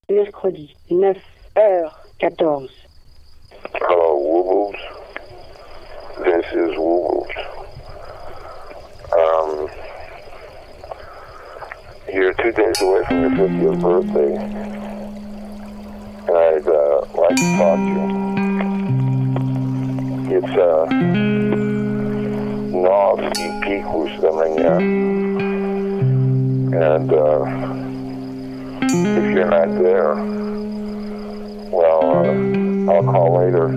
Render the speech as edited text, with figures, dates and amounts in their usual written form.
mercredi, 9h14. Hello, Woobles. This is Woobles. You're 2 days away from your 50th birthday, and I'd like to talk to you. It's Novsky Pikustamania, and if you're not there, well, I'll call later.